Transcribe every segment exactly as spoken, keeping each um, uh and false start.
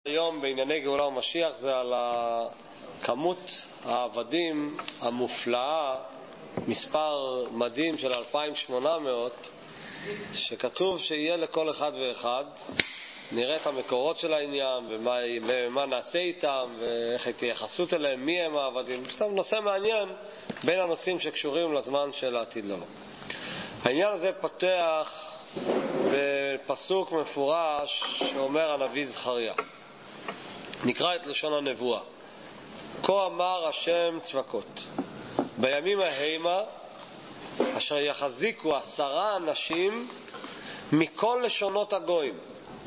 היום בענייני גאולה ומשיח זה על כמות העבדים המופלאה, מספר מדהים של אלפיים ושמונה מאות, שכתוב שיהיה לכל אחד ואחד. נראה את המקורות של העניין ומה, ומה נעשה איתם ואיך התייחסות אליהם, מי הם העבדים. סתם נושא מעניין בין הנושאים שקשורים לזמן של העתיד לבוא. העניין הזה פותח בפסוק מפורש שאומר הנביא זכריה. נקרא את לשון הנבואה. כה אמר השם צבקות, בימים ההימה אשר יחזיקו עשרה אנשים מכל לשונות הגויים,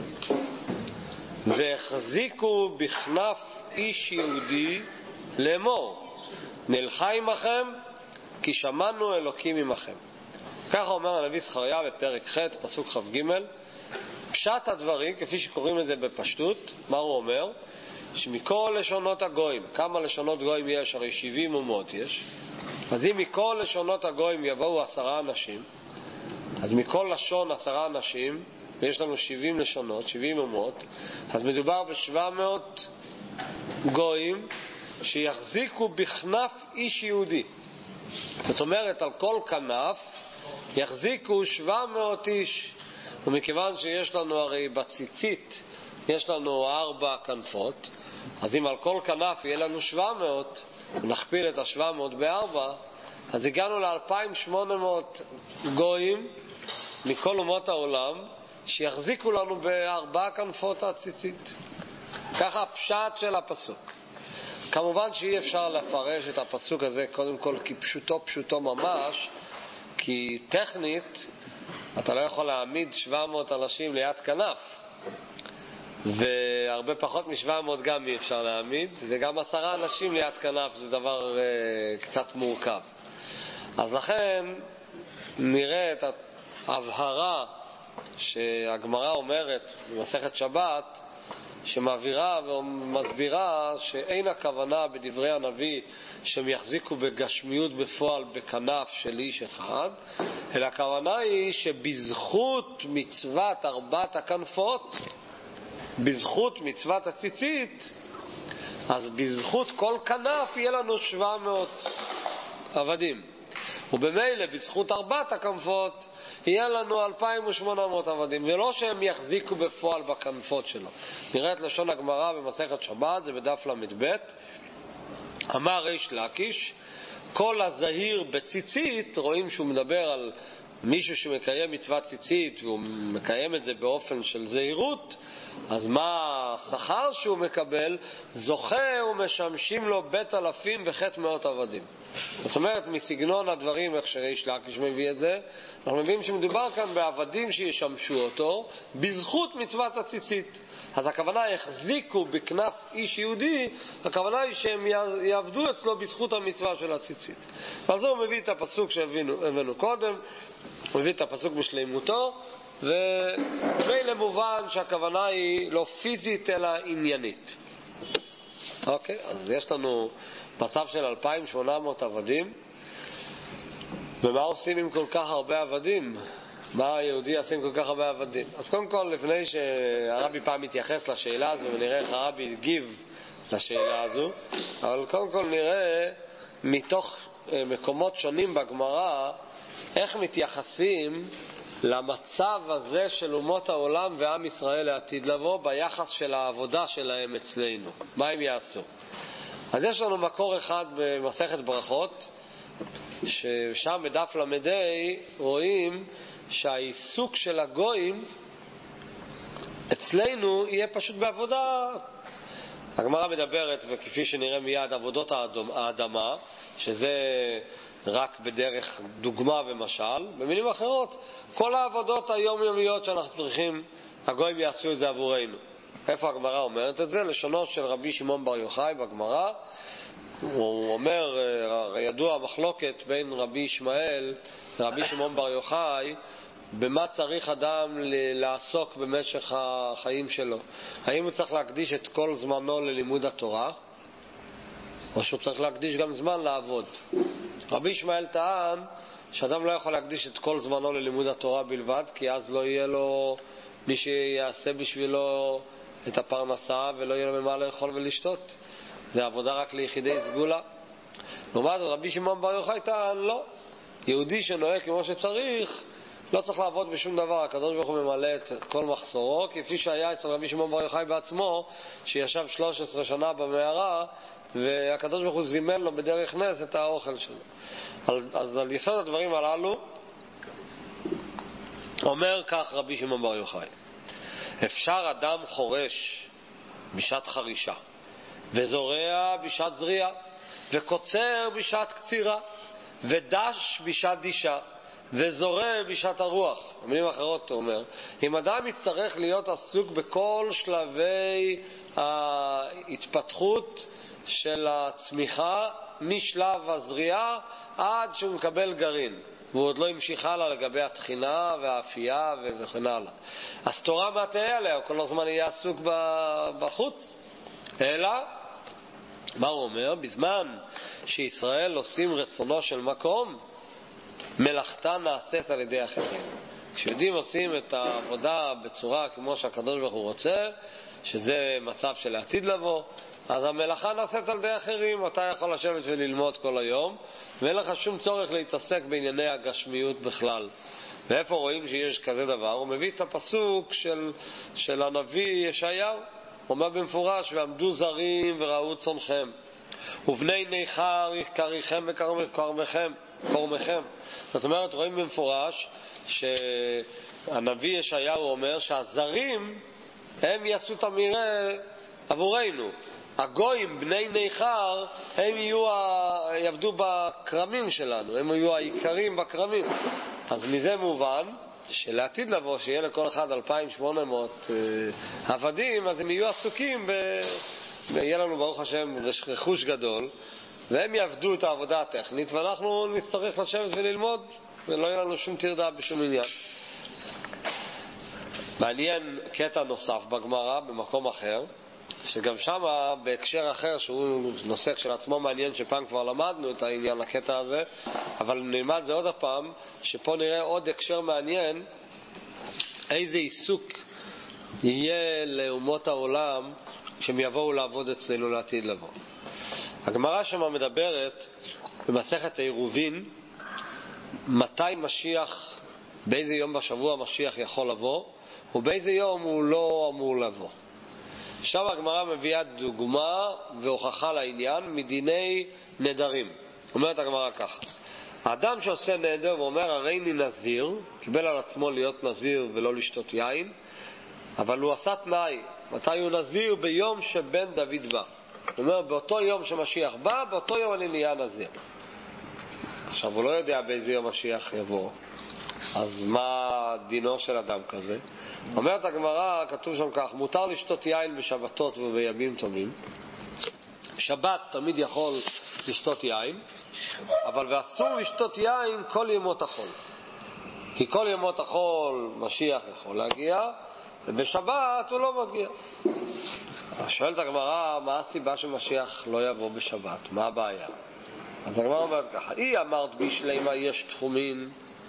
והחזיקו בכנף איש יהודי לאמור, נלכה עמכם כי שמענו אלוקים עמכם. ככה אומר הנביא זכריה בפרק ח' פסוק כ"ג. פשט הדברים כפי שקוראים לזה בפשטות, מה הוא אומר? שמכל לשונות הגויים, כמה לשונות גויים יש? הרי שבעים אומות יש. אז אם מכל לשונות הגויים יבואו עשרה אנשים, אז מכל לשון עשרה אנשים, ויש לנו שבעים לשונות, שבעים אומות, אז מדובר ב-שבע מאות גויים שיחזיקו בכנף איש יהודי. זאת אומרת, על כל כנף יחזיקו שבע מאות איש. ומכיוון שיש לנו הרי בציצית יש לנו ארבע כנפות, אז אם על כל כנף יהיה לנו שבע מאות, ונכפיל את ה-שבע מאות בארבע, אז הגענו ל-אלפיים ושמונה מאות גויים מכל אומות העולם שיחזיקו לנו בארבע כנפות הציצית. ככה הפשט של הפסוק. כמובן שאי אפשר לפרש את הפסוק הזה קודם כל כפשוטו פשוטו ממש, כי טכנית אתה לא יכול להעמיד שבע מאות אנשים ליד כנף, והרבה פחות מ-שבע מאות גם אי אפשר להעמיד, וגם עשרה אנשים ליד כנף זה דבר uh, קצת מורכב. אז לכן נראה את ההבהרה שהגמרא אומרת במסכת שבת, שמעבירה ומסבירה שאין הכוונה בדברי הנביא שהם יחזיקו בגשמיות בפועל בכנף של איש אחד, אלא הכוונה היא שבזכות מצוות ארבעת הכנפות, בזכות מצוות הציצית, אז בזכות כל כנף יהיה לנו שבע מאות עבדים, ובמילא בזכות ארבעת הכנפות יהיה לנו אלפיים ושמונה מאות עבדים, ולא שהם יחזיקו בפועל בכנפות שלו. נראה את לשון הגמרא במסכת שבת, זה בדף למד ב'. אמר ריש לקיש, כל הזהיר בציצית, רואים שהוא מדבר על מישהו שמקיים מצוות ציצית והוא מקיים את זה באופן של זהירות, אז מה השכר שהוא מקבל? זוכה ומשמשים לו בית אלפים וחט מאות עבדים. זאת אומרת, מסגנון הדברים איך שריש לקיש מביא את זה, אנחנו מבינים שמדובר כאן בעבדים שישמשו אותו בזכות מצוות הציצית. אז הכוונה יחזיקו בכנף איש יהודי, הכוונה היא שהם יעבדו אצלו בזכות המצווה של הציצית. אז הוא מביא את הפסוק שהבאנו קודם, הוא מביא את הפסוק בשלימותו, ומילא מובן שהכוונה היא לא פיזית אלא עניינית. אוקיי, אז יש לנו מצב של אלפיים ושמונה מאות עבדים, ומה עושים עם כל כך הרבה עבדים? מה היהודי עושה עם כל כך הרבה עבדים? אז קודם כל, לפני שהרבי פעם מתייחס לשאלה הזו ונראה איך הרבי הגיב לשאלה הזו, אבל קודם כל נראה מתוך מקומות שונים בגמרא איך מתייחסים למצב הזה של אומות העולם ועם ישראל לעתיד לבוא ביחס של העבודה שלהם אצלנו. מה הם יעשו? אז יש לנו מקור אחד במסכת ברכות, ששם בדף למד רואים שהעיסוק של הגויים אצלנו יהיה פשוט בעבודה. הגמרא מדברת, וכפי שנראה מיד, עבודות האדמה, שזה רק בדרך דוגמה ומשל. במילים אחרות, כל העבודות היומיומיות שאנחנו צריכים, הגויים יעשו את זה עבורנו. איפה הגמרא אומרת את זה? לשונו של רבי שמעון בר יוחאי בגמרא. הוא אומר, ידוע המחלוקת בין רבי ישמעאל ורבי שמעון בר יוחאי במה צריך אדם לעסוק במשך החיים שלו. האם הוא צריך להקדיש את כל זמנו ללימוד התורה, או שהוא צריך להקדיש גם זמן לעבוד? רבי ישמעאל טען שאדם לא יכול להקדיש את כל זמנו ללימוד התורה בלבד, כי אז לא יהיה לו מי שיעשה בשבילו את הפרנסה ולא יהיה להם מה לאכול ולשתות. זה עבודה רק ליחידי סגולה. לעומת זאת, רבי שמעון בר יוחאי טען, לא. יהודי שנוהג כמו שצריך, לא צריך לעבוד בשום דבר. הקדוש ברוך הוא ממלא את כל מחסורו, כפי שהיה אצל רבי שמעון בר יוחאי בעצמו, שישב שלוש עשרה שנה במערה, והקדוש ברוך הוא זימן לו בדרך נס את האוכל שלו. אז, אז על יסוד הדברים הללו, אומר כך רבי שמעון בר יוחאי, אפשר אדם חורש בשעת חרישה, וזורע בשעת זריעה, וקוצר בשעת קצירה, ודש בשעת דישה, וזורע בשעת הרוח. במילים אחרות הוא אומר, אם אדם יצטרך להיות עסוק בכל שלבי ההתפתחות של הצמיחה, משלב הזריעה עד שהוא מקבל גרעין, והוא עוד לא המשיך הלאה לגבי התחינה והאפייה וכן הלאה, אז תורה מה תהיה עליה? הוא כל הזמן יהיה עסוק בחוץ. אלא מה הוא אומר? בזמן שישראל עושים רצונו של מקום, מלאכתה נעשית על ידי אחרים. כשיהודים עושים את העבודה בצורה כמו שהקדוש ברוך הוא רוצה, שזה מצב של העתיד לבוא, אז המלאכה נעשית על ידי אחרים. אתה יכול לשבת וללמוד כל היום, ואין לך שום צורך להתעסק בענייני הגשמיות בכלל. ואיפה רואים שיש כזה דבר? הוא מביא את הפסוק של, של הנביא ישעיהו. הוא אומר במפורש, ועמדו זרים וראו צונכם, ובני ניכר קריכם וקרמכם. קורמכם. זאת אומרת, רואים במפורש שהנביא ישעיהו אומר שהזרים הם יעשו את המרעה עבורנו. הגויים, בני ניכר, הם יהיו, יעבדו בקרמים שלנו, הם יהיו העיקרים בקרמים. אז מזה מובן שלעתיד לבוא, שיהיה לכל אחד אלפיים ושמונה מאות אה, עבדים, אז הם יהיו עסוקים ב... יהיה לנו ברוך השם רכוש גדול, והם יעבדו את העבודה הטכנית, ואנחנו נצטרך לשבת וללמוד, ולא יהיה לנו שום תרדה בשום עניין. מעניין קטע נוסף בגמרא במקום אחר, שגם שם בהקשר אחר, שהוא נושא של עצמו מעניין, שפעם כבר למדנו את העניין, הקטע הזה, אבל נלמד זה עוד הפעם, שפה נראה עוד הקשר מעניין, איזה עיסוק יהיה לאומות העולם שהם יבואו לעבוד אצלנו לעתיד לבוא. הגמרא שמה מדברת במסכת העירובין, מתי משיח, באיזה יום בשבוע משיח יכול לבוא, ובאיזה יום הוא לא אמור לבוא. שם הגמרא מביאה דוגמה והוכחה לעניין מדיני נדרים. אומרת הגמרא ככה, האדם שעושה נדר ואומר הרי אני נזיר, קיבל על עצמו להיות נזיר ולא לשתות יין, אבל הוא עשה תנאי, מתי הוא נזיר? ביום שבן דוד בא. הוא אומר, באותו יום שמשיח בא, באותו יום אני נהיה נזיר. עכשיו הוא לא יודע באיזה יום משיח יבוא, אז מה דינו של אדם כזה? אומרת הגמרא, כתוב שם כך, מותר לשתות יין בשבתות ובימים טובים. שבת תמיד יכול לשתות יין, אבל ואסור לשתות יין כל ימות החול, כי כל ימות החול משיח יכול להגיע, ובשבת הוא לא מגיע. שואלת הגמרא, מה הסיבה שמשיח לא יבוא בשבת? מה הבעיה? אז הגמרא אומרת ככה, היא אמרת בישלמה יש תחומים.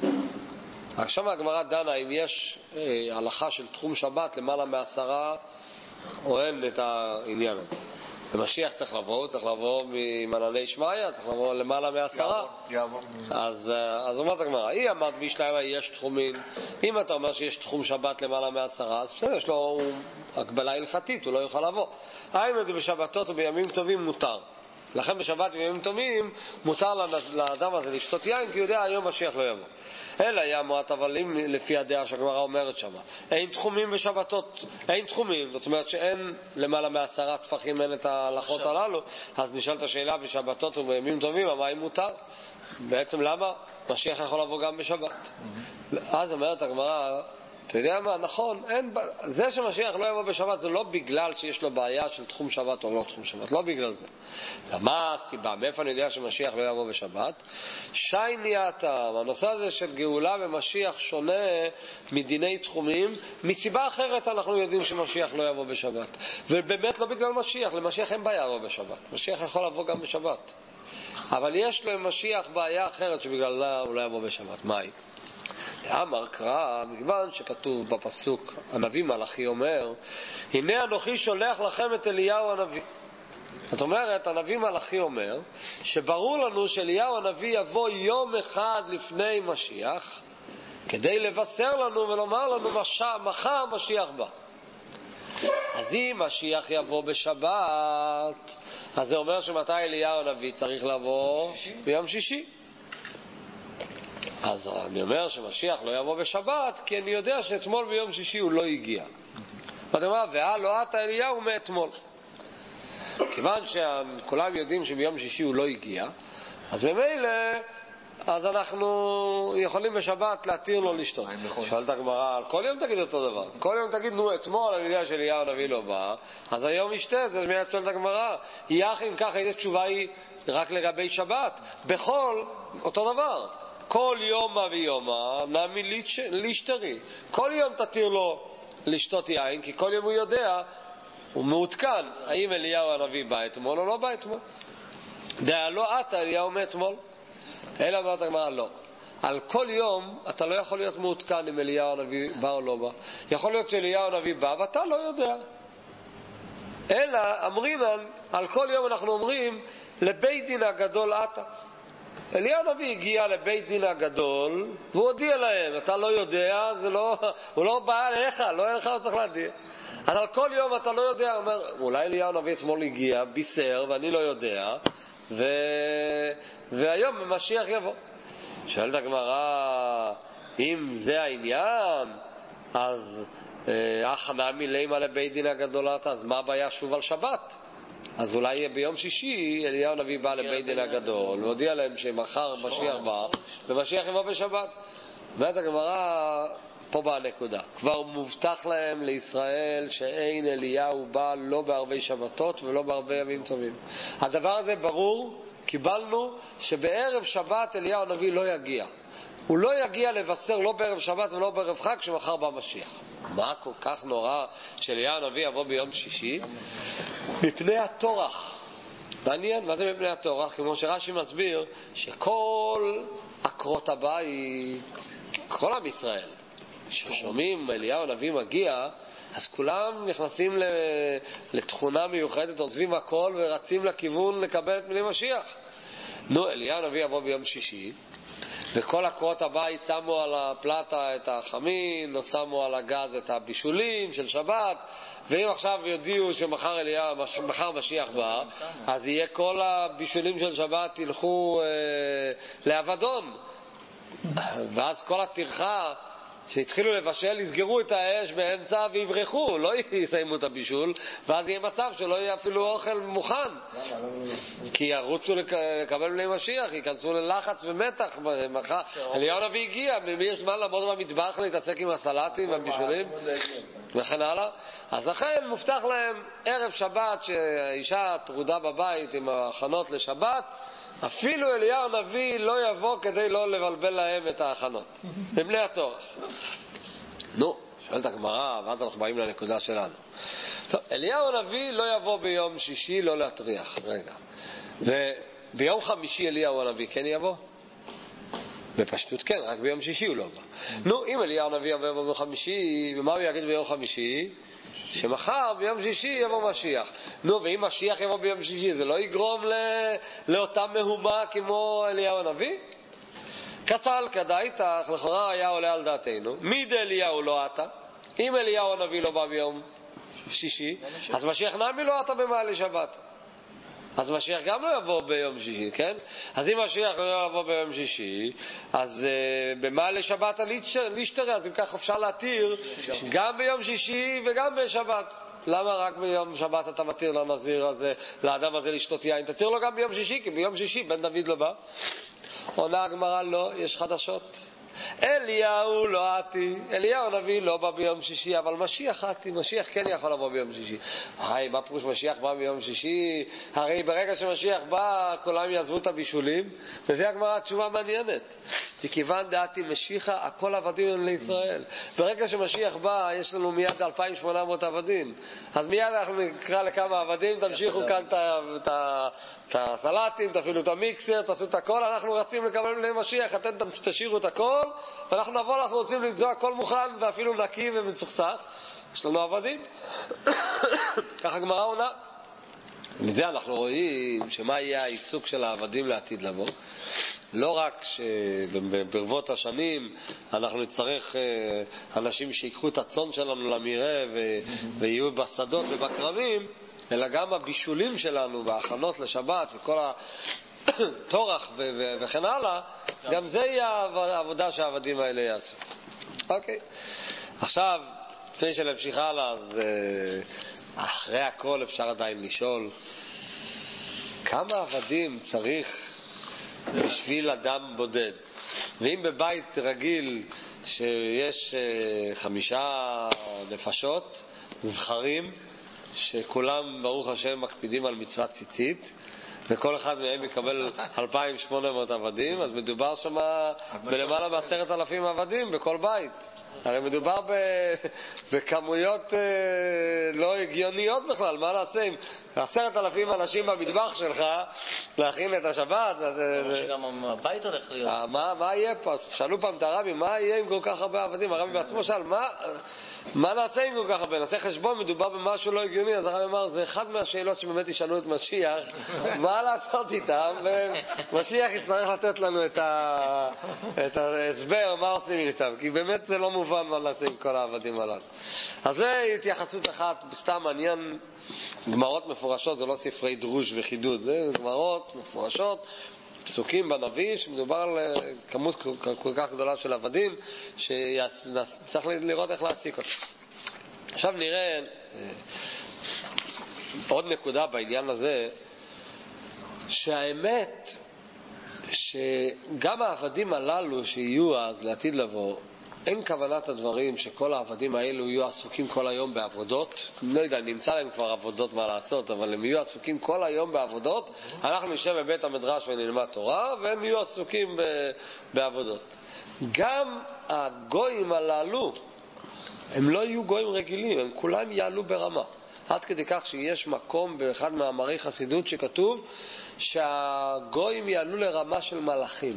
עכשיו הגמרא דנה אם יש אה, הלכה של תחום שבת למעלה מעשרה או אין את העניין הזה. ומשיח צריך לבוא, צריך לבוא ממנני שמעיה, צריך לבוא למעלה מעשרה. אז, אז אומרת הגמרא, היא אמרת בישלמה יש תחומים. אם אתה אומר שיש תחום שבת למעלה מעשרה, אז בסדר, יש לו הגבלה הלכתית, הוא לא יוכל לבוא. האם זה בשבתות ובימים טובים מותר. לכן בשבת ובימים טובים מותר לאדם הזה לשתות יין, כי הוא יודע היום משיח לא יבוא. אלא יאמרת, אבל אם לפי הדעה שהגמרא אומרת שמה, אין תחומים בשבתות, אין תחומים, זאת אומרת שאין למעלה מעשרה טפחים, אין את ההלכות הללו, אז נשאלת השאלה בשבתות ובימים טובים, מה אם מותר? בעצם למה? משיח יכול לבוא גם בשבת. אז אומרת הגמרא, אתה יודע מה? נכון, אין, זה שמשיח לא יבוא בשבת זה לא בגלל שיש לו בעיה של תחום שבת או לא תחום שבת, לא בגלל זה. למה הסיבה? מאיפה אני יודע שמשיח לא יבוא בשבת? שייני הטעם, הנושא הזה של גאולה במשיח שונה מדיני תחומים, מסיבה אחרת אנחנו יודעים שמשיח לא יבוא בשבת. ובאמת לא בגלל משיח, למשיח אין בעיה לבוא בשבת. משיח יכול לבוא גם בשבת. אבל יש למשיח בעיה אחרת שבגללה הוא לא יבוא בשבת. מה היא? אמר קרא, מכיוון שכתוב בפסוק, הנביא מלאכי אומר, הנה אנוכי שולח לכם את אליהו הנביא. זאת אומרת, הנביא מלאכי אומר, שברור לנו שאליהו הנביא יבוא יום אחד לפני משיח, כדי לבשר לנו ולומר לנו, מחר משיח בא. אז אם משיח יבוא בשבת, אז זה אומר שמתי אליהו הנביא צריך לבוא? ביום שישי. אז אני אומר שמשיח לא יבוא בשבת, כי אני יודע שאתמול ביום שישי הוא לא הגיע. ואתה אומר, והלא אתה אליהו מאתמול. כיוון שכולם יודעים שביום שישי הוא לא הגיע, אז במילא, אז אנחנו יכולים בשבת להתיר לו לשתות. שואלת הגמרא, כל יום תגיד אותו דבר. כל יום תגיד, נו, אתמול אני יודע שאליהו הנביא לא בא, אז היום ישתה, זה מיד שואלת הגמרא. יח אם ככה, איזו תשובה היא רק לגבי שבת. בכל, אותו דבר. כל יום ויומה נעמי לישתרי. כל יום תתיר לו לשתות יין, כי כל יום הוא יודע, הוא מעודכן, האם אליהו הנביא בא אתמול או לא בא אתמול. דעה לא אתה אליהו מאתמול. אלא אמרת הגמרא, לא. על כל יום אתה לא יכול להיות מעודכן אם אליהו הנביא בא או לא בא. יכול להיות שאליהו הנביא בא ואתה לא יודע. אלא אמרינן, על כל יום אנחנו אומרים לבית דין הגדול אתה. אליהו הנביא הגיע לבית דין הגדול והוא הודיע להם, אתה לא יודע, זה לא, הוא לא בא אליך, לא אליך הוא צריך להודיע. אז על כל יום אתה לא יודע, אומר, אולי אליהו הנביא אתמול הגיע, בישר ואני לא יודע, ו... והיום במשיח יבוא. שואלת הגמרא, אם זה העניין, אז הכנה מלימה לבית דין הגדולת, אז מה הבעיה שוב על שבת? אז אולי ביום שישי אליהו הנביא בא לבית דין הגדול והודיע להם שמחר משיח בא ומשיח יבוא בשבת. ואת הגמרא פה באה הנקודה, כבר מובטח להם לישראל שאין אליהו בא לא בערבי שבתות ולא בערבי ימים טובים. הדבר הזה ברור, קיבלנו שבערב שבת אליהו הנביא לא יגיע. הוא לא יגיע לבשר לא בערב שבת ולא בערב חג שמחר בא משיח. מה כל כך נורא שאליהו הנביא יבוא ביום שישי? מפני התורח. מעניין, מה זה מפני התורח? כמו שרש"י מסביר שכל עקרות הבית, כל עם ישראל ששומעים אליהו הנביא מגיע, אז כולם נכנסים לתכונה מיוחדת, עוזבים הכל ורצים לכיוון לקבל את מילי משיח. נו, אליהו הנביא יבוא ביום שישי וכל עקרות הבית שמו על הפלטה את החמין או שמו על הגז את הבישולים של שבת, ואם עכשיו יודיעו שמחר אליהו, מחר משיח בא, אז יהיה כל הבישולים של שבת ילכו אה, לאבדון, ואז כל התרחה שהתחילו לבשל יסגרו את האש באמצע ויברחו, לא יסיימו את הבישול, ואז יהיה מצב שלא יהיה אפילו אוכל מוכן, כי ירוצו לקבל בני משיח, ייכנסו ללחץ ומתח. אליהו הנביא הגיע, ממי יש זמן לעמוד במטבח להתעסק עם הסלטים והבישולים וכן הלאה. אז לכן מובטח להם ערב שבת שהאישה טרודה בבית עם ההכנות לשבת, אפילו אליהו הנביא לא יבוא כדי לא לבלבל להם את ההכנות מבני התורש. נו, שואלת הגמרא, ואז אנחנו באים לנקודה שלנו. טוב, אליהו הנביא לא יבוא ביום שישי, לא להטריח. רגע. וביום חמישי אליהו הנביא כן יבוא? בפשטות כן, רק ביום שישי הוא לא בא. נו, אם אליהו הנביא יבוא ביום חמישי, ומה הוא יגיד ביום חמישי? שמחר ביום שישי יבוא משיח. נו, ואם משיח יבוא ביום שישי, זה לא יגרום ל... לאותה מהומה כמו אליהו הנביא? קצל כדאיתך, לכאורה היה עולה על דעתנו. מי דה אליהו לא אתה? אם אליהו הנביא לא בא ביום שישי, אז משיח נמי לא אתה במעלה שבת. אז משיח גם לא יבוא ביום שישי, כן? אז אם משיח לא יבוא ביום שישי, אז uh, במעלה שבת הלישתרי, אז אם כך אפשר להתיר גם ביום שישי וגם בשבת. למה רק ביום שבת אתה מתיר לנזיר הזה, לאדם הזה לשתות יין? תתיר לו גם ביום שישי, כי ביום שישי בן דוד לא בא. עונה הגמרא, לא, יש חדשות. אליהו לא עתי, אליהו הנביא לא בא ביום שישי, אבל משיח עתי, משיח כן יכול לבוא ביום שישי. היי, מה פירוש משיח בא ביום שישי? הרי ברגע שמשיח בא, כולם יעזבו את הבישולים, וזה הגמרא תשובה מעניינת. כי כיוון דעתי משיחה, הכל עבדים הם לישראל. ברגע שמשיח בא, יש לנו מיד אלפיים ושמונה מאות עבדים. אז מיד אנחנו נקרא לכמה עבדים, תמשיכו כאן את הסלטים, תפעילו את המיקסר, תעשו את הכל, אנחנו רצים לקבל בני משיח, אתם תשאירו את הכל, ואנחנו נבוא, אנחנו רוצים למצוא הכל מוכן ואפילו נקי ומצוחצח. יש לנו עבדים. ככה גמרא עונה. מזה אנחנו רואים שמה יהיה העיסוק של העבדים לעתיד לבוא. לא רק שברבות השנים אנחנו נצטרך אנשים שיקחו את הצאן שלנו למרעה ויהיו בשדות ובקרבים, אלא גם הבישולים שלנו בהכנות לשבת וכל התורח וכן הלאה, גם זה יהיה העבודה שהעבדים האלה יעשו. אוקיי. עכשיו, לפני שנמשיך הלאה, אז אחרי הכל אפשר עדיין לשאול, כמה עבדים צריך בשביל אדם בודד? ואם בבית רגיל שיש חמישה נפשות זכרים שכולם ברוך השם מקפידים על מצוות ציצית, וכל אחד מהם יקבל אלפיים ושמונה מאות עבדים, אז מדובר שם בלמעלה מעשרת אלפים עבדים בכל בית. הרי מדובר בכמויות לא הגיוניות בכלל. מה נעשה עם עשרת אלפים אנשים במטבח שלך להכין את השבת? שגם הבית הולך להיות. מה יהיה פה? שאלו פעם את הרבי, מה יהיה עם כל כך הרבה עבדים? הרבי בעצמו שאל, מה נעשה עם כל כך הרבה? נעשה חשבון, מדובר במשהו לא הגיוני. אז הרבי אמר, זה אחד מהשאלות שבאמת ישאלו את משיח, מה לעשות איתם? ומשיח יצטרך לתת לנו את ההסבר מה עושים איתם, כי באמת זה לא מובן מה נעשה עם כל העבדים הללו. אז זה התייחסות אחת, סתם מעניין, גמרות מפורשות, זה לא ספרי דרוש וחידוד, זה גמרות מפורשות, פסוקים בנביא, שמדובר על כמות כל כך גדולה של עבדים, שצריך לראות איך להעסיק אותם. עכשיו נראה עוד נקודה בעניין הזה, שהאמת שגם העבדים הללו שיהיו אז לעתיד לבוא, אין כוונת הדברים שכל העבדים האלו יהיו עסוקים כל היום בעבודות. לא יודע, נמצא להם כבר עבודות מה לעשות, אבל הם יהיו עסוקים כל היום בעבודות. אנחנו נשב בבית המדרש ונלמד תורה, והם יהיו עסוקים בעבודות. גם הגויים הללו, הם לא יהיו גויים רגילים, הם כולם יעלו ברמה. עד כדי כך שיש מקום באחד מאמרי חסידות שכתוב שהגויים יעלו לרמה של מלאכים.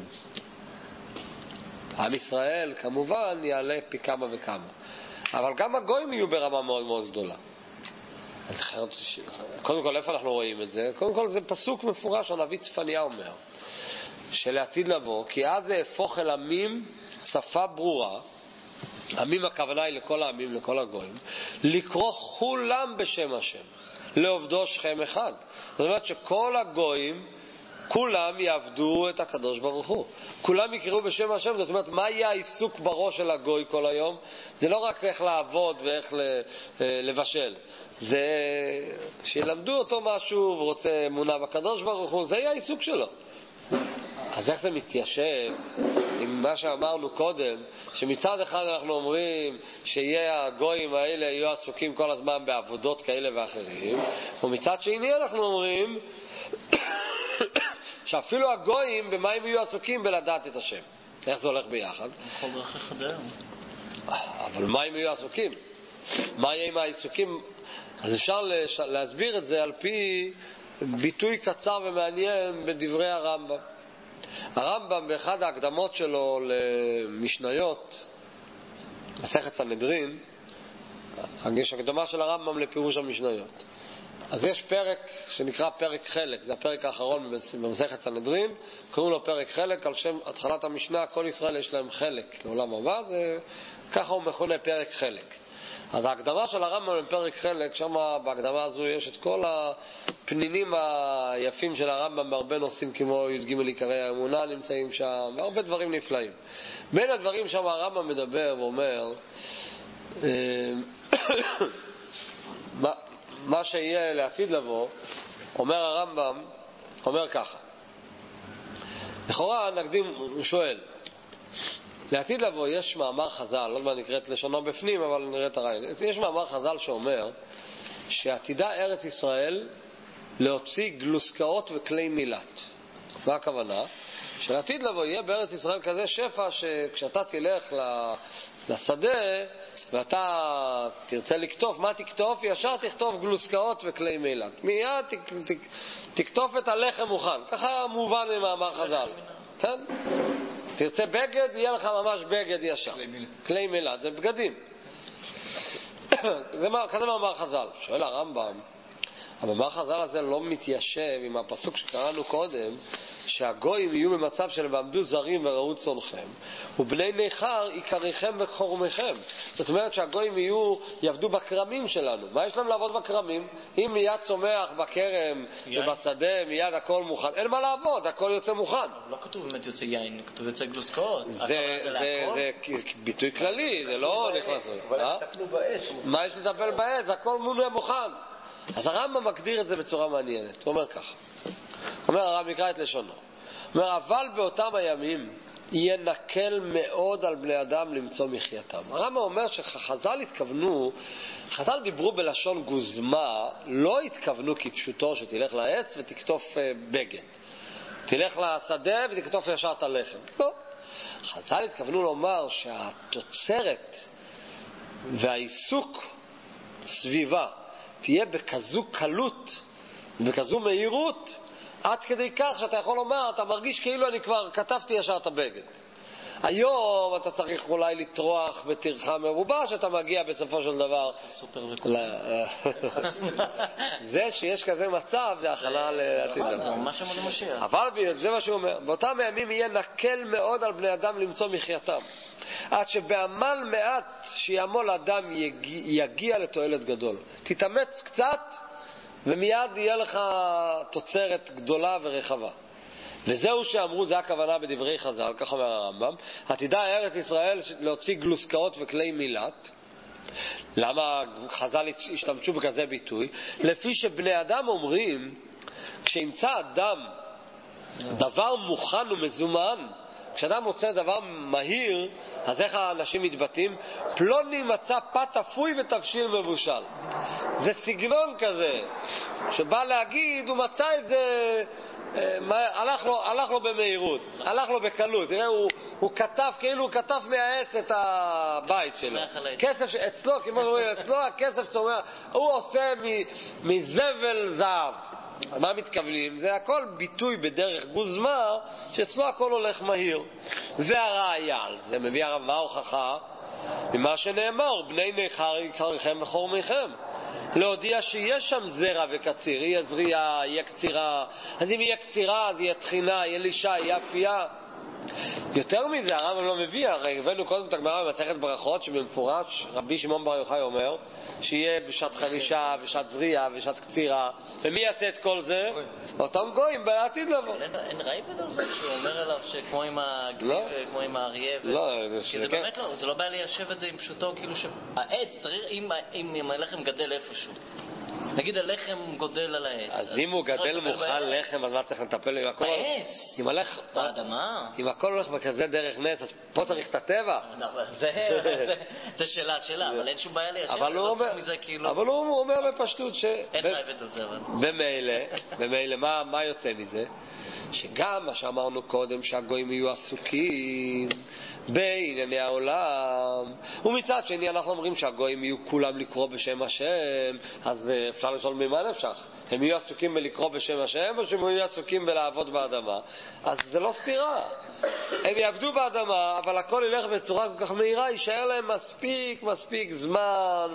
עם ישראל כמובן יעלה פי כמה וכמה, אבל גם הגויים יהיו ברמה מאוד מאוד גדולה. קודם כל, איפה אנחנו רואים את זה? קודם כל, זה פסוק מפורש הנביא צפניה אומר שלעתיד לבוא, כי אז זה הפוך אל עמים שפה ברורה. עמים הכוונה היא לכל העמים, לכל הגויים, לקרוא כולם בשם השם, לעובדו שכם אחד. זאת אומרת שכל הגויים כולם יעבדו את הקדוש ברוך הוא, כולם יקראו בשם השם. זאת אומרת, מה יהיה העיסוק בראש של הגוי כל היום? זה לא רק איך לעבוד ואיך לבשל, זה שילמדו אותו משהו ורוצה אמונה בקדוש ברוך הוא, זה יהיה העיסוק שלו. אז איך זה מתיישב עם מה שאמרנו קודם, שמצד אחד אנחנו אומרים שיהיה הגויים האלה יהיו עסוקים כל הזמן בעבודות כאלה ואחרים, ומצד שני אנחנו אומרים שאפילו הגויים במה הם יהיו עסוקים בלדעת את השם. איך זה הולך ביחד? בכל דרכיך דרך. אבל מה הם יהיו עסוקים? מה יהיה עם העיסוקים? אז אפשר להסביר את זה על פי ביטוי קצר ומעניין בדברי הרמב"ם. הרמב"ם באחד ההקדמות שלו למשניות, מסכת סנהדרין, יש הקדמה של הרמב"ם לפירוש המשניות. אז יש פרק שנקרא פרק חלק, זה הפרק האחרון במסכת סנהדרין, קוראים לו פרק חלק, על שם התחלת המשנה, כל ישראל יש להם חלק לעולם הבא, זה, ככה הוא מכונה פרק חלק. אז ההקדמה של הרמב"ם בפרק חלק, שם בהקדמה הזו יש את כל הפנינים היפים של הרמב"ם בהרבה נושאים כמו י"ג עיקרי האמונה נמצאים שם, והרבה דברים נפלאים. בין הדברים שם הרמב"ם מדבר ואומר מה, מה שיהיה לעתיד לבוא, אומר הרמב"ם, אומר ככה. לכאורה נקדים, הוא שואל, לעתיד לבוא יש מאמר חז"ל, לא יודע מה נקראת לשונו בפנים, אבל נראה את הרעיון. יש מאמר חז"ל שאומר שעתידה ארץ ישראל להוציא גלוסקאות וכלי מילת. מה הכוונה? שלעתיד לבוא יהיה בארץ ישראל כזה שפע שכשאתה תלך לשדה ואתה תרצה לכתוב, מה תכתוב? ישר תכתוב גלוסקאות וכלי מילת. מיד תק, תק, תכתוב את הלחם מוכן. ככה מובן ממאמר חז"ל. כן? תרצה בגד, יהיה לך ממש בגד ישר. כלי מילת, זה בגדים. זה מה, כזה מאמר חז"ל. שואל הרמב"ם, המאמר חז"ל הזה לא מתיישב עם הפסוק שקראנו קודם, שהגויים יהיו במצב של ועמדו זרים וראו צונכם, ובני נכר יקריכם וחורמיכם. זאת אומרת שהגויים יהיו, יעבדו בקרמים שלנו. מה יש להם לעבוד בקרמים? אם מיד צומח בכרם ובשדה, מיד הכל מוכן. אין מה לעבוד, הכל יוצא מוכן. לא כתוב באמת יוצא יין, כתוב יוצא גלוסקאות. זה ביטוי כללי, זה לא נכנס. אבל תטפלו בעץ. מה יש לטפל בעץ? הכל מוכן. אז הרמב"ם מגדיר את זה בצורה מעניינת. הוא אומר ככה. אומר הרב, נקרא את לשונו. אומר, אבל באותם הימים יהיה נקל מאוד על בני אדם למצוא מחייתם. הרמב"ם אומר שחז"ל התכוונו, חז"ל דיברו בלשון גוזמה, לא התכוונו כפשוטו שתלך לעץ ותקטוף בגד. תלך לשדה ותקטוף ישר את הלחם. לא. חז"ל התכוונו לומר שהתוצרת והעיסוק סביבה תהיה בכזו קלות, בכזו מהירות, עד כדי כך שאתה יכול לומר, אתה מרגיש כאילו אני כבר כתבתי ישר את הבגד. היום אתה צריך אולי לטרוח בטרחה מרובה, שאתה מגיע בסופו של דבר. סופר וקודם. זה שיש כזה מצב, זה הכנה לעתיד. זה ממש אמור למשיח. אבל זה מה שהוא אומר. באותם הימים יהיה נקל מאוד על בני אדם למצוא מחייתם. עד שבעמל מעט שיעמול אדם יגיע לתועלת גדול. תתאמץ קצת, ומיד יהיה לך תוצרת גדולה ורחבה. וזהו שאמרו, זה הכוונה בדברי חז"ל, כך אומר הרמב"ם, עתידה ארץ ישראל להוציא גלוסקאות וכלי מילת. למה חז"ל השתמשו בכזה ביטוי? לפי שבני אדם אומרים, כשימצא אדם דבר מוכן ומזומן, כשאדם מוצא דבר מהיר, אז איך האנשים מתבטאים? פלוני מצא פת אפוי ותבשיל מבושל. זה סגנון כזה שבא להגיד, הוא מצא את זה, הלך לו, הלך לו במהירות, הלך לו בקלות. תראה, הוא, הוא כתב, כאילו הוא כתב מהעץ את הבית שלו. כסף אצלו, כמו אומרים, אצלו הכסף צומח, הוא עושה מזבל זהב. מה מתכוונים? זה הכל ביטוי בדרך גוזמה, שאצלו הכל הולך מהיר. זה הראיה. זה מביא הרב מה ההוכחה? ממה שנאמר, בני נכר יקריכם וחורמיכם. להודיע שיש שם זרע וקציר, יהיה זריעה, יהיה קצירה. אז אם יהיה קצירה, אז יהיה תחינה, יהיה לישה, יהיה אפייה. יותר מזה, הרב לא מביא, הרי הבאנו קודם את הגמרא במסכת ברכות, שבמפורש רבי שמעון בר יוחאי אומר שיהיה בשעת חמישה, בשעת זריעה, בשעת קצירה. ומי יעשה את כל זה? אותם גויים בעתיד לבוא. אין ראיבד על זה שהוא אומר עליו שכמו עם הגליף, כמו עם האריה, כי זה באמת לא, זה לא בא ליישב את זה עם פשוטו, כאילו שהעץ צריך, אם הלחם גדל איפשהו, נגיד הלחם גודל על העץ, אז אם הוא גדל מוכן לחם, אז מה צריך לטפל? בעץ, באדמה. אם הכל הולך בכזה דרך נץ, אז פה צריך את הטבע. זה שאלה, שאלה, אבל אין שום בעיה ליישב. אבל הוא אומר בפשטות ש... אין רעבד על זה. במילא, מה יוצא מזה? שגם מה שאמרנו קודם, שהגויים יהיו עסוקים בענייני העולם, ומצד שני אנחנו אומרים שהגויים יהיו כולם לקרוא בשם השם, אז אפשר לשאול ממה נפשך? הם יהיו עסוקים בלקרוא בשם השם, או שהם יהיו עסוקים בלעבוד באדמה? אז זה לא סתירה. הם יעבדו באדמה, אבל הכל ילך בצורה כל כך מהירה, יישאר להם מספיק, מספיק זמן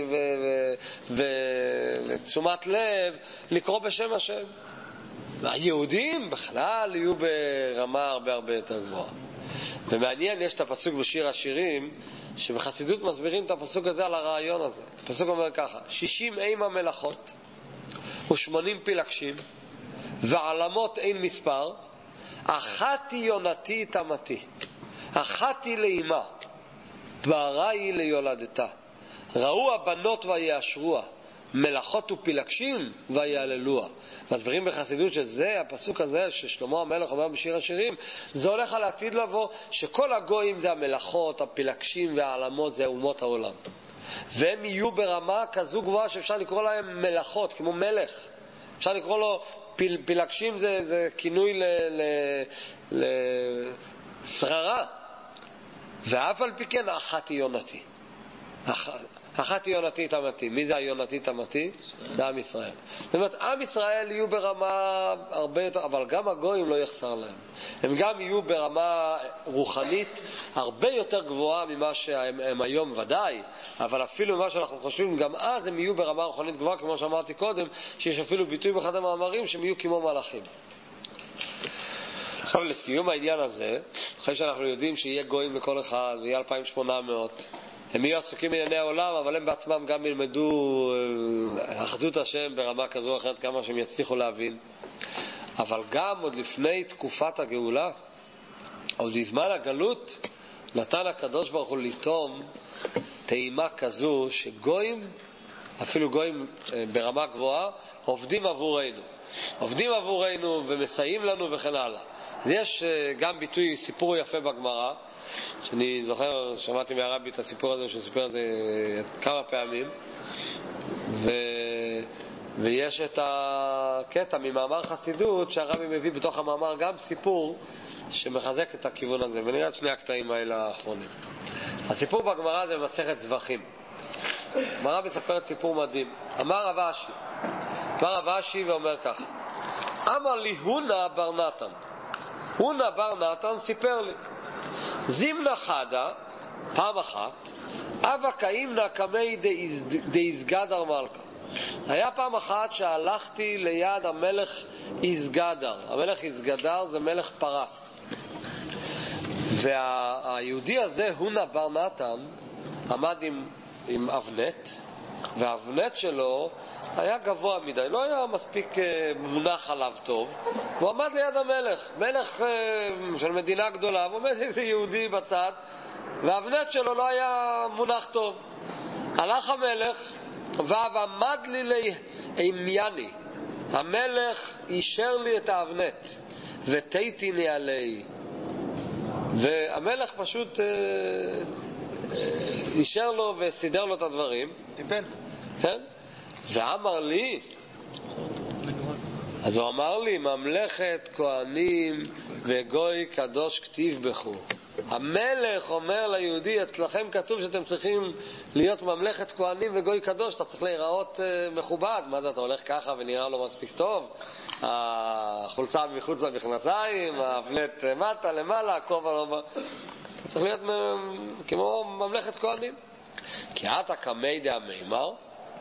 ותשומת לב לקרוא בשם השם. היהודים בכלל יהיו ברמה הרבה הרבה יותר גבוהה. ומעניין, יש את הפסוק בשיר השירים, שבחסידות מסבירים את הפסוק הזה על הרעיון הזה. הפסוק אומר ככה: שישים אימה מלאכות ושמונים פילגשים ועלמות אין מספר, אחת היא יונתי תמתי, אחת היא לאימה, בערה היא ליולדתה, ראו הבנות ויאשרוה, מלאכות ופילגשים ויעללוה. מסבירים בחסידות שזה, הפסוק הזה ששלמה המלך אומר בשיר השירים, זה הולך על העתיד לבוא, שכל הגויים זה המלאכות, הפילגשים והעלמות, זה אומות העולם, והם יהיו ברמה כזו גבוהה שאפשר לקרוא להם מלאכות, כמו מלך. אפשר לקרוא לו פיל, פילגשים, זה, זה כינוי לשררה. ואף על פי כן אחת היא יונתי. אחת היא יונתית אמתי. מי זה היונתית אמתי? זה עם ישראל. זאת אומרת, עם ישראל יהיו ברמה הרבה יותר, אבל גם הגויים לא יחסר להם. הם גם יהיו ברמה רוחנית הרבה יותר גבוהה ממה שהם הם היום ודאי, אבל אפילו ממה שאנחנו חושבים, גם אז הם יהיו ברמה רוחנית גבוהה, כמו שאמרתי קודם, שיש אפילו ביטוי באחד המאמרים שהם יהיו כמו מלאכים. עכשיו לסיום העניין הזה, אחרי שאנחנו יודעים שיהיה גויים לכל אחד, ויהיה אלפיים ושמונה מאות, הם יהיו עסוקים בענייני העולם, אבל הם בעצמם גם ילמדו אחדות השם ברמה כזו או אחרת, כמה שהם יצליחו להבין. אבל גם עוד לפני תקופת הגאולה, עוד בזמן הגלות, נתן הקדוש ברוך הוא לטעום טעימה כזו שגויים, אפילו גויים ברמה גבוהה, עובדים עבורנו. עובדים עבורנו ומסייעים לנו וכן הלאה. יש גם ביטוי, סיפור יפה בגמרא, שאני זוכר, שמעתי מהרבי את הסיפור הזה, שהוא סיפר את זה כמה פעמים, ו... ויש את הקטע ממאמר חסידות שהרבי מביא בתוך המאמר גם סיפור שמחזק את הכיוון הזה, ונראה את שני הקטעים האלה האחרונים. הסיפור בגמרא זה במסכת זבחים. הגמרא מספרת סיפור מדהים. אמר רב אשי, אמר רב אשי ואומר ככה, אמר לי הונה בר נתן, הונה בר נתן סיפר לי, זימנה חדה, פעם אחת, אבא קאימנה קמי דאיזגדר מלכה. היה פעם אחת שהלכתי ליד המלך איזגדר. המלך איזגדר זה מלך פרס. והיהודי הזה, הונה בר נתן, עמד עם, עם אבנט, והאבנט שלו היה גבוה מדי, לא היה מספיק מונח עליו טוב, והוא עמד ליד המלך, מלך של מדינה גדולה, ועומד איזה יהודי בצד, והאבנט שלו לא היה מונח טוב. הלך המלך ועמד לי לעמייני, המלך אישר לי את האבנט ותיתיני עלי, והמלך פשוט אישר לו וסידר לו את הדברים, טיפל. כן? ואמר לי, אז הוא אמר לי, ממלכת כהנים וגוי קדוש כתיב בכו. המלך אומר ליהודי, אצלכם כתוב שאתם צריכים להיות ממלכת כהנים וגוי קדוש, אתה צריך להיראות uh, מכובד. מה זה, אתה הולך ככה ונראה לו מספיק טוב? החולצה מחוץ למכנסיים, האבנט מטה למעלה, הכובע לא... אתה צריך להיות כמו ממלכת כהנים. כי אתה קמי דה המימר,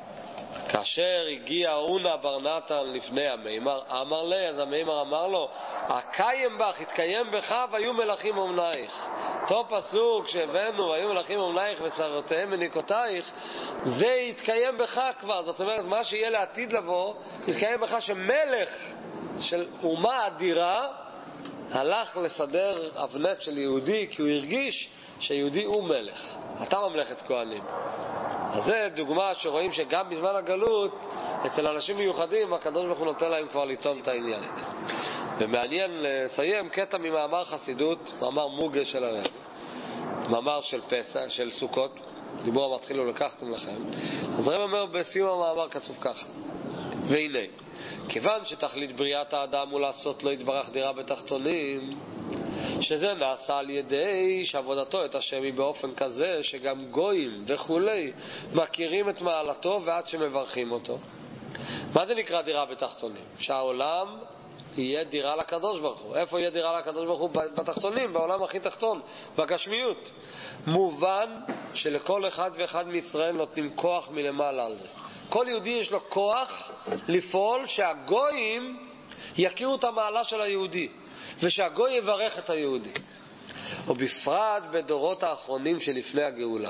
כאשר הגיע הונה בר נתן לפני המימר, אמר לי, אז המימר אמר לו, הקיים בך, התקיים בך, והיו מלכים אומנייך. אותו פסוק שהבאנו, והיו מלכים אומנייך ושרותיהם וניקותייך, זה התקיים בך כבר. זאת אומרת, מה שיהיה לעתיד לבוא, התקיים בך שמלך של אומה אדירה, הלך לסדר אבנט של יהודי, כי הוא הרגיש שיהודי הוא מלך. אתה ממלכת כהנים. אז זה דוגמה שרואים שגם בזמן הגלות, אצל אנשים מיוחדים, הקדוש ברוך הוא נותן להם כבר לטעום את העניין. ומעניין לסיים קטע ממאמר חסידות, מאמר מוגה של הרב, מאמר של פסח, של סוכות, דיבור המתחילו לקחתם לכם. אז הרב אומר בסיום המאמר כתוב ככה, והנה, כיוון שתכלית בריאת האדם הוא לעשות לו יתברך דירה בתחתונים, שזה נעשה על ידי שעבודתו את השם היא באופן כזה שגם גויים וכולי מכירים את מעלתו ועד שמברכים אותו. מה זה נקרא דירה בתחתונים? שהעולם יהיה דירה לקדוש ברוך הוא. איפה יהיה דירה לקדוש ברוך הוא? בתחתונים, בעולם הכי תחתון, בגשמיות. מובן שלכל אחד ואחד מישראל נותנים כוח מלמעלה על זה. כל יהודי יש לו כוח לפעול שהגויים יכירו את המעלה של היהודי, ושהגוי יברך את היהודי. ובפרט בדורות האחרונים שלפני הגאולה,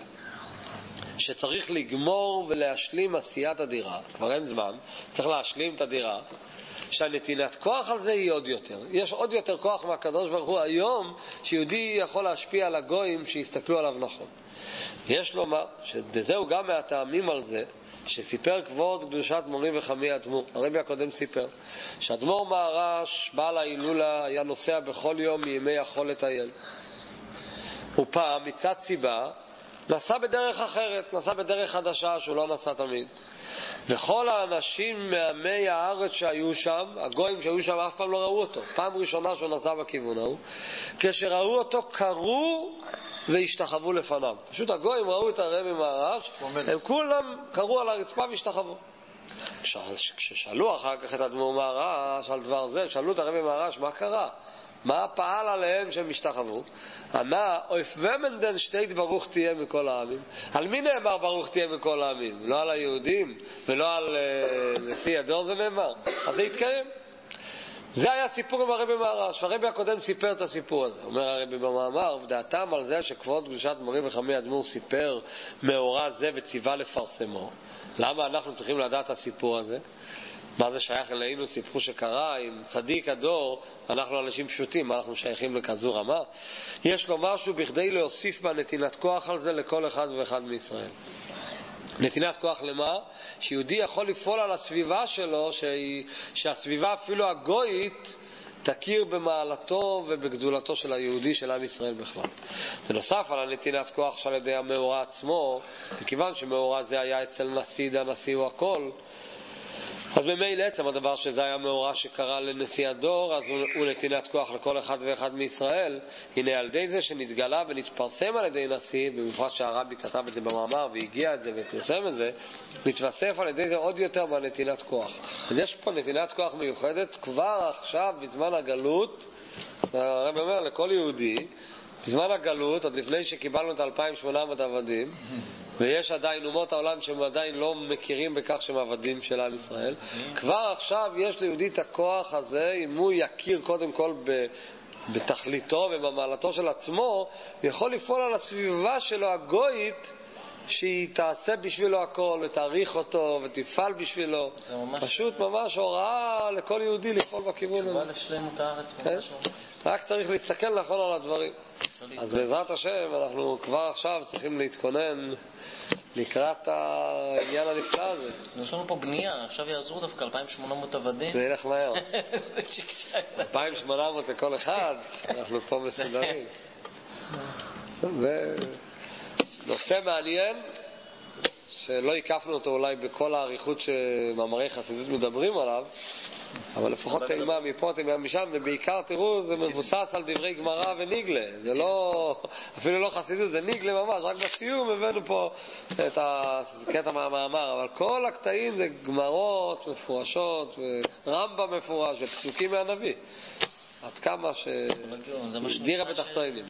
שצריך לגמור ולהשלים עשיית הדירה, כבר אין זמן, צריך להשלים את הדירה, שהנתינת כוח על זה היא עוד יותר. יש עוד יותר כוח מהקדוש ברוך הוא היום, שיהודי יכול להשפיע על הגויים שיסתכלו עליו נכון. יש לומר שזהו גם מהטעמים על זה, שסיפר כבוד קדושת מורי וחמי אדמו"ר. הרבי הקודם סיפר שאדמו"ר מהר"ש בעל ההילולה היה נוסע בכל יום מימי החול לטייל, ופעם מצד סיבה נסע בדרך אחרת, נסע בדרך חדשה שהוא לא נסע תמיד, וכל האנשים מעמי הארץ שהיו שם, הגויים שהיו שם, אף פעם לא ראו אותו. פעם ראשונה שהוא נסע בכיוון ההוא, כשראו אותו קראו והשתחוו לפניו. פשוט הגויים ראו את הרבי מהר"ש, הם כולם קראו על הרצפה והשתחוו. כששאלו אחר כך את האדמו"ר מהר"ש על דבר זה, שאלו את הרבי מהר"ש מה קרה, מה פעל עליהם שהם השתחוו, ענה אויף ומנדן שתית ברוך תהיה מכל העמים. על מי נאמר ברוך תהיה מכל העמים? לא על היהודים ולא על uh, נשיא הדור זה נאמר, אז זה התקיים. זה היה סיפור עם הרבי מהר"ש, והרבי הקודם סיפר את הסיפור הזה. אומר הרבי במאמר, ודעתם על זה שכבוד קדושת מורי וחמי אדמו"ר סיפר מאורע זה וציווה לפרסמו. למה אנחנו צריכים לדעת את הסיפור הזה? מה זה שייך אלינו? סיפור שקרה עם צדיק הדור, אנחנו אנשים פשוטים, מה אנחנו שייכים לכזו רמה? יש לו משהו בכדי להוסיף בנתינת כוח על זה לכל אחד ואחד מישראל. נתינת כוח למה? שיהודי יכול לפעול על הסביבה שלו, שהיא, שהסביבה אפילו הגויית תכיר במעלתו ובגדולתו של היהודי של עם ישראל בכלל. בנוסף על הנתינת כוח שעל ידי המאורע עצמו, וכיוון שמאורע זה היה אצל נשיא, הנשיא הוא הכל, אז במילא עצם הדבר שזה היה מאורע שקרה לנשיא הדור, אז הוא, הוא נתינת כוח לכל אחד ואחד מישראל. הנה על ידי זה שנתגלה ונתפרסם על ידי נשיא, במיוחד שהרבי כתב את זה במאמר והגיע את זה ופרסם את זה, נתווסף על ידי זה עוד יותר בנתינת כוח. אז יש פה נתינת כוח מיוחדת כבר עכשיו בזמן הגלות. הרבי אומר לכל יהודי, בזמן הגלות, עוד לפני שקיבלנו את אלפיים ושמונה מאות עבדים, ויש עדיין אומות העולם שהם עדיין לא מכירים בכך שהם עבדים של עם ישראל, כבר עכשיו יש ליהודי את הכוח הזה, אם הוא יכיר קודם כל בתכליתו ובמעלתו של עצמו, יכול לפעול על הסביבה שלו הגויית, שהיא תעשה בשבילו הכל ותעריך אותו ותפעל בשבילו. פשוט ממש הוראה לכל יהודי לפעול בכיוון הזה. תשובה לשלמות הארץ. רק צריך להסתכל נכון על הדברים. אז בעזרת השם אנחנו כבר עכשיו צריכים להתכונן לקראת העניין הנפלא הזה. יש לנו פה בנייה, עכשיו יעזרו דווקא אלפיים ושמונה מאות עבדים. זה ילך מהר. זה צ'יק צ'ק. אלפיים ושמונה מאות לכל אחד, אנחנו פה מסודרים. זה נושא מעניין שלא הקפנו אותו אולי בכל העריכות שמאמרי חסידות מדברים עליו, אבל לפחות טעימה מפה, טעימה משם, ובעיקר תראו, זה מבוסס על דברי גמרא וניגלה. זה לא, אפילו לא חסידות, זה ניגלה ממש. רק בסיום הבאנו פה את הקטע מהמאמר, אבל כל הקטעים זה גמרות מפורשות, ורמב"ם מפורש, ופסוקים מהנביא. עד כמה שדירה בתחתונים.